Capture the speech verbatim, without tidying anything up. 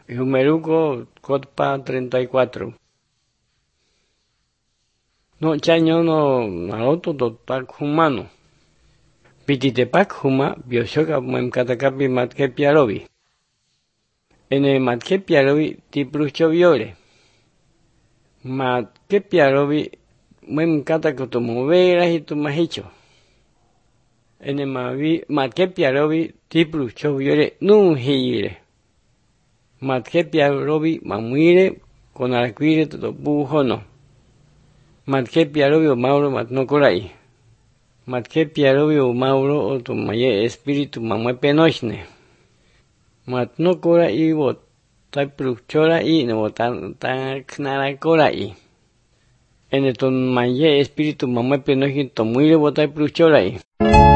Jumeruco, Cotpa treinta y cuatro. No chaño no naoto totak humano. Pititepak huma bioshoka memkatakapi matkepiarobi. Ene matkepiarobi tipruchoviore. Matkepiarobi memkatakotomovera y tumahicho. Ene mavi matkepiarobi tipruchoviore nunhire. Matkepiarobi mamuire con araquire todo bujono. Matkepiarobi o Mauro matnokorai. Matkepiarobi o Mauro o tu maye espíritu mamue penochne. Matnokorai o tapruchorai no botan taknarakorai. En el ton maye espíritu mamue penochne tomuire botai pruchorai.